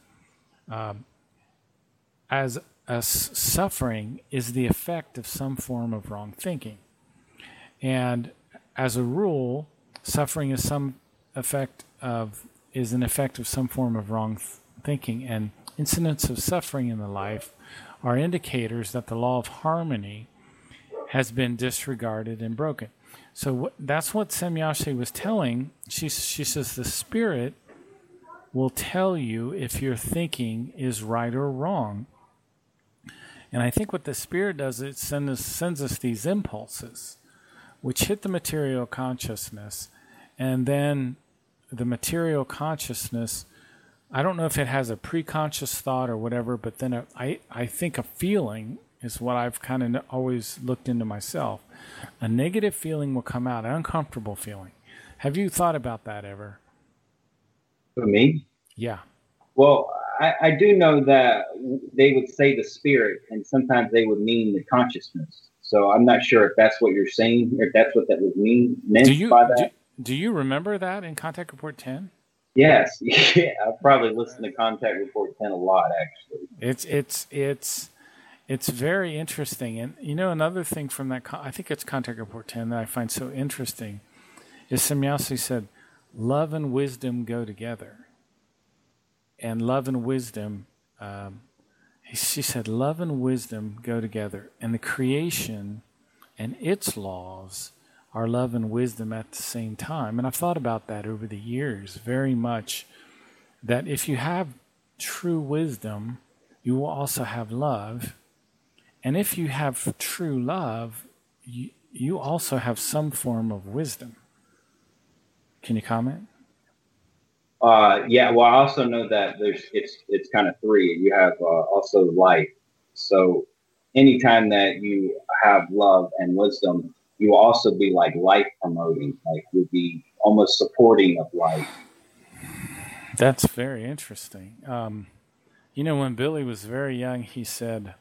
suffering is the effect of some form of wrong thinking. And as a rule, suffering is an effect of some form of wrong thinking. And incidents of suffering in the life are indicators that the law of harmony has been disregarded and broken. So that's what Semjase was telling. She says the Spirit will tell you if your thinking is right or wrong. And I think what the Spirit does, it sends us these impulses, which hit the material consciousness. And then the material consciousness, I don't know if it has a preconscious thought or whatever, but then I think a feeling is what I've kind of always looked into myself. A negative feeling will come out, an uncomfortable feeling. Have you thought about that ever? For me? Yeah. Well, I do know that they would say the spirit, and sometimes they would mean the consciousness. So I'm not sure if that's what you're saying, or if that's what that would mean by that. Do you remember that in Contact Report 10? Yes. Yeah, I probably listened to Contact Report 10 a lot, actually. It's very interesting. And, another thing from that, I think it's Contact Report 10 that I find so interesting, is Semjase said, love and wisdom go together. And love and wisdom, she said, love and wisdom go together. And the creation and its laws are love and wisdom at the same time. And I've thought about that over the years very much, that if you have true wisdom, you will also have love. And if you have true love, you also have some form of wisdom. Can you comment? Yeah. Well, I also know that it's kind of three. You have also life. So anytime that you have love and wisdom, you will also be like life promoting, like you'll be almost supporting of life. That's very interesting. When Billy was very young, he said,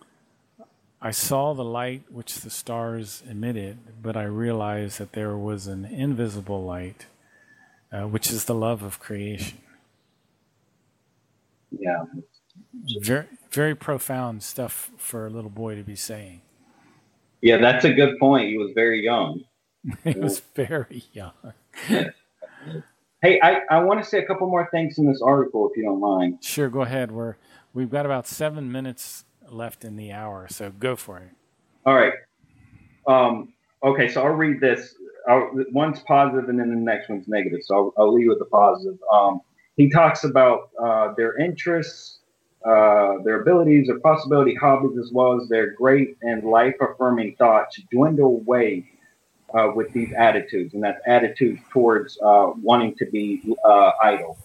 I saw the light which the stars emitted, but I realized that there was an invisible light, which is the love of creation. Yeah. Very, very profound stuff for a little boy to be saying. Yeah, that's a good point. He was very young. He was very young. Hey, I want to say a couple more things in this article, if you don't mind. Sure, go ahead. We've got about 7 minutes left in the hour, so go for it. All right. Okay, so I'll read this. One's positive and then the next one's negative, so I'll leave with the positive. He talks about their interests, their abilities, their possibility, hobbies, as well as their great and life-affirming thoughts dwindle away with these attitudes, and that's attitudes towards wanting to be idle.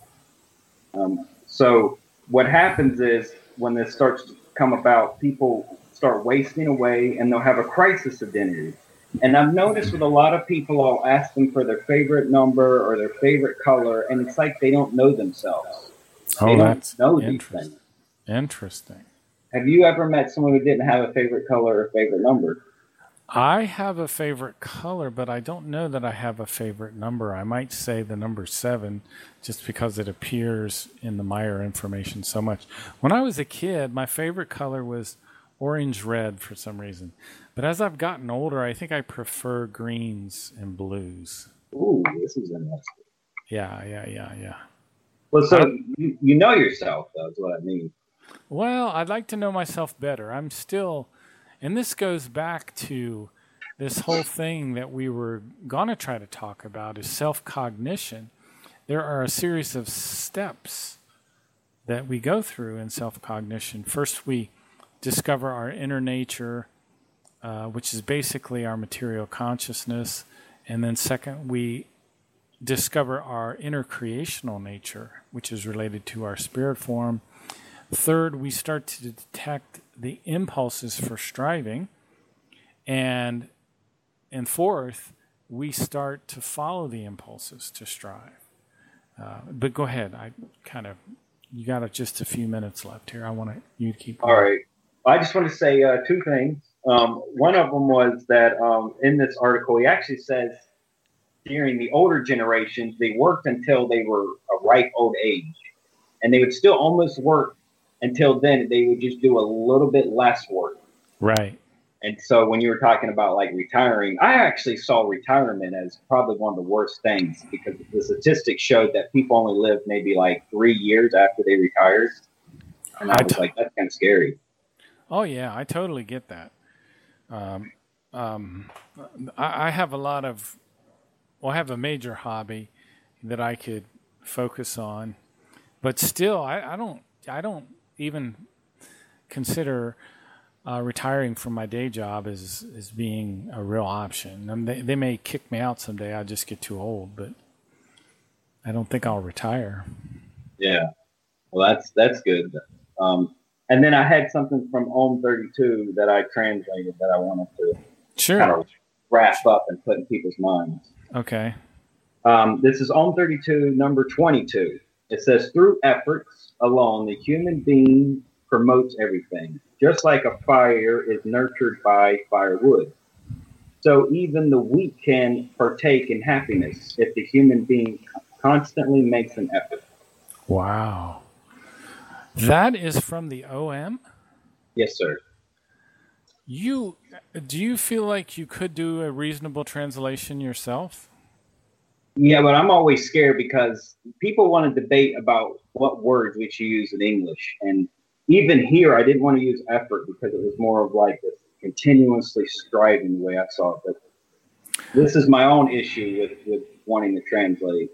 So what happens is when this starts to come about, people start wasting away and they'll have a crisis identity. And I've noticed with a lot of people, I'll ask them for their favorite number or their favorite color, and it's like they don't know themselves. They don't know these things. Interesting. Have you ever met someone who didn't have a favorite color or favorite number? I have a favorite color, but I don't know that I have a favorite number. I might say the number 7 just because it appears in the Meyer information so much. When I was a kid, my favorite color was orange-red for some reason. But as I've gotten older, I think I prefer greens and blues. Ooh, this is interesting. Yeah. Well, so you know yourself, though, is what I mean. Well, I'd like to know myself better. I'm still... And this goes back to this whole thing that we were going to try to talk about is self-cognition. There are a series of steps that we go through in self-cognition. First, we discover our inner nature, which is basically our material consciousness. And then second, we discover our inner creational nature, which is related to our spirit form. Third, we start to detect the impulses for striving. And fourth, we start to follow the impulses to strive. But go ahead. You got just a few minutes left here. I want you to keep going. All right. I just want to say two things. One of them was that in this article, he actually says during the older generations, they worked until they were a ripe old age. And they would still almost work until then. They would just do a little bit less work. Right. And so when you were talking about like retiring, I actually saw retirement as probably one of the worst things because the statistics showed that people only lived maybe like 3 years after they retired. And I was like, that's kind of scary. Oh, yeah, I totally get that. I have I have a major hobby that I could focus on, but still, I don't even consider retiring from my day job as being a real option. They may kick me out someday. I just get too old, but I don't think I'll retire. Yeah, well, that's good. And then I had something from Ohm 32 that I translated that I wanted to kind of wrap up and put in people's minds. Okay. This is Ohm 32, number 22. It says, through efforts alone, the human being promotes everything. Just like a fire is nurtured by firewood. So even the weak can partake in happiness if the human being constantly makes an effort. Wow. That is from the OM? Yes, sir. Do you feel like you could do a reasonable translation yourself? Yeah, but I'm always scared because people want to debate about what words we should use in English. And even here, I didn't want to use effort because it was more of like this continuously striving the way I saw it. But this is my own issue with wanting to translate.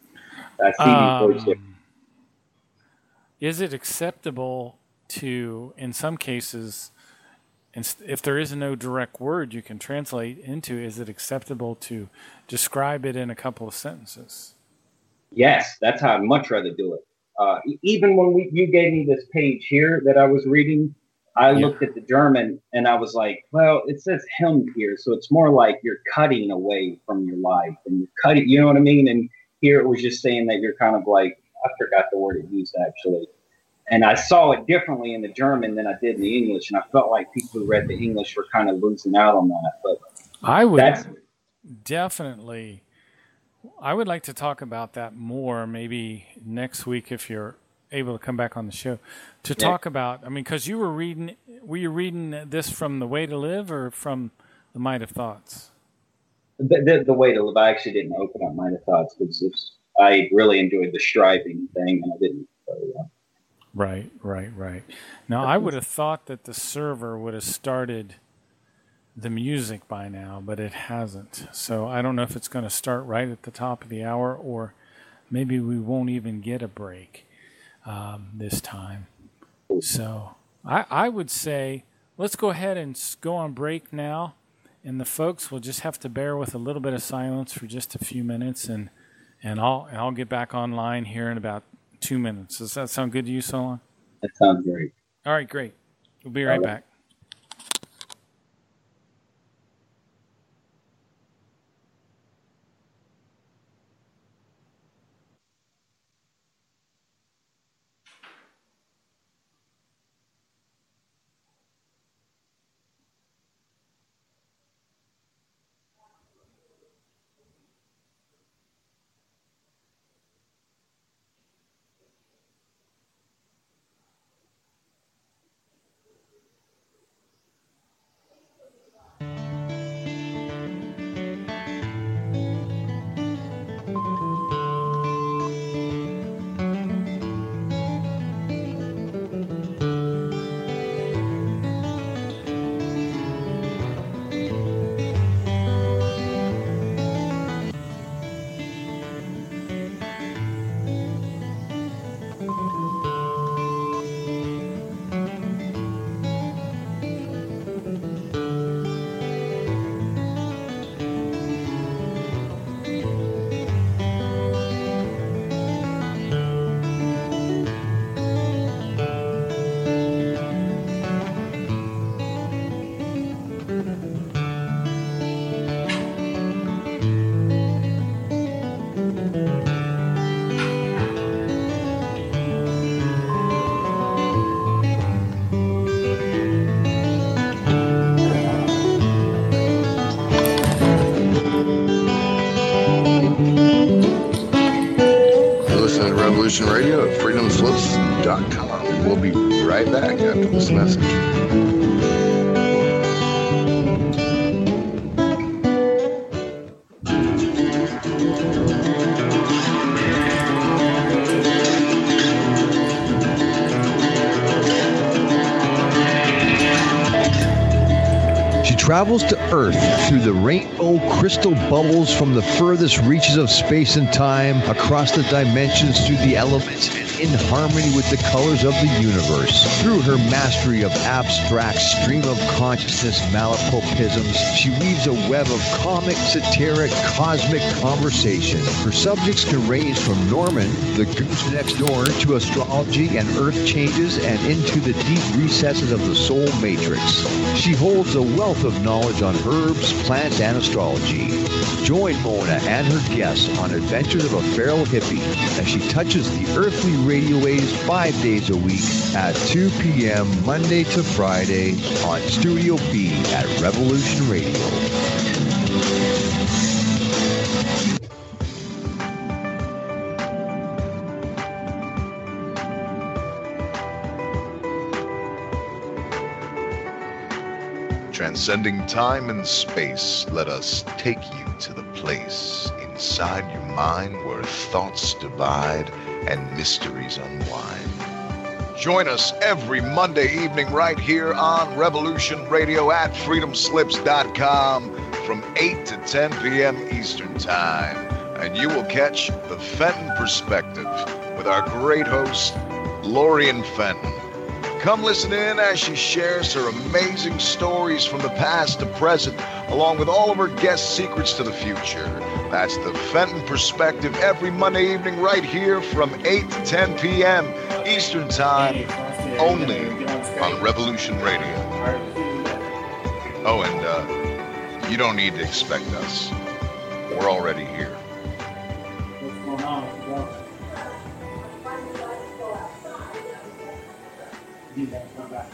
Is it acceptable to, in some cases, if there is no direct word you can translate into, is it acceptable to describe it in a couple of sentences? Yes, that's how I'd much rather do it. Even when you gave me this page here that I was reading, I looked at the German and I was like, well, it says him here. So it's more like you're cutting away from your life and you're cutting, you know what I mean? And here it was just saying that you're kind of like, I forgot the word it used actually. And I saw it differently in the German than I did in the English. And I felt like people who read the English were kind of losing out on that. But I would definitely, I would like to talk about that more maybe next week if you're able to come back on the show to talk about, I mean, because were you reading this from The Way to Live or from The Might of Thoughts? The Way to Live. I actually didn't open up Might of Thoughts because I really enjoyed the striving thing and I didn't. Right. Now, I would have thought that the server would have started the music by now, but it hasn't. So I don't know if it's going to start right at the top of the hour or maybe we won't even get a break this time. So I would say let's go ahead and go on break now. And the folks will just have to bear with a little bit of silence for just a few minutes, and I'll get back online here in about 2 minutes. Does that sound good to you, Solon? That sounds great. All right, great. We'll be right back. Revolution Radio at freedomslips.com. We'll be right back after this message. Travels to Earth through the rainbow crystal bubbles from the furthest reaches of space and time, across the dimensions, through the elements, and in harmony with the colors of the universe. Through her mastery of abstract stream of consciousness malapropisms, she weaves a web of comic, satiric, cosmic conversation. Her subjects can range from Norman, the goose next door, to astrology and earth changes, and into the deep recesses of the soul matrix. She holds a wealth of knowledge on herbs, plants, and astrology. Join Mona and her guests on adventures of a feral hippie as she touches the earthly radio waves 5 days a week at 2 p.m. Monday to Friday on Studio B at Revolution Radio. Transcending time and space, let us take you to the place inside your mind where thoughts divide and mysteries unwind. Join us every Monday evening right here on Revolution Radio at freedomslips.com from 8 to 10 p.m. Eastern Time. And you will catch the Fenton Perspective with our great host, Lorian Fenton. Come listen in as she shares her amazing stories from the past to present, along with all of her guest secrets to the future. That's the Fenton Perspective every Monday evening right here from 8 to 10 p.m. Eastern Time, only on Revolution Radio. Oh, and you don't need to expect us. We're already here. What's going on? Come back.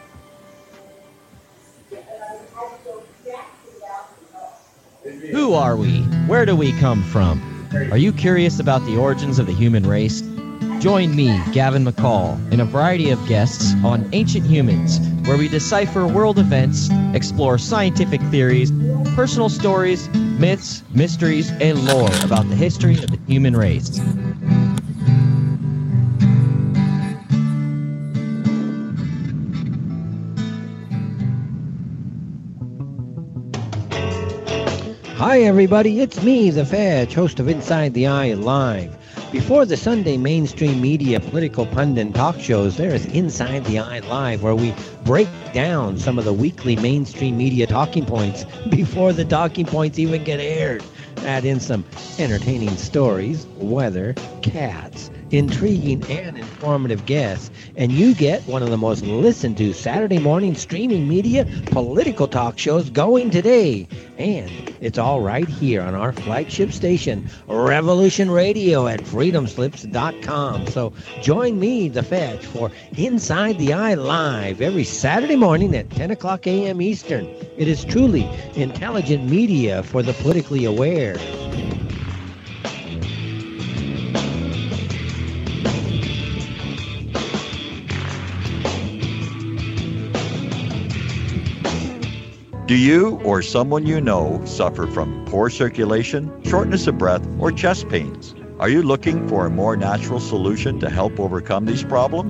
Who are we? Where do we come from? Are you curious about the origins of the human race? Join me, Gavin McCall, and a variety of guests on Ancient Humans, where we decipher world events, explore scientific theories, personal stories, myths, mysteries, and lore about the history of the human race. Hi everybody, it's me, The Fetch, host of Inside the Eye Live. Before the Sunday mainstream media political pundit talk shows, there is Inside the Eye Live, where we break down some of the weekly mainstream media talking points before the talking points even get aired. Add in some entertaining stories, weather, cats, intriguing and informative guests, and you get one of the most listened to Saturday morning streaming media political talk shows going today. And it's all right here on our flagship station, Revolution Radio at freedomslips.com. So join me, The Fetch, for Inside the Eye Live every Saturday morning at 10 o'clock a.m. Eastern. It is truly intelligent media for the politically aware. Do you or someone you know suffer from poor circulation, shortness of breath, or chest pains? Are you looking for a more natural solution to help overcome these problems?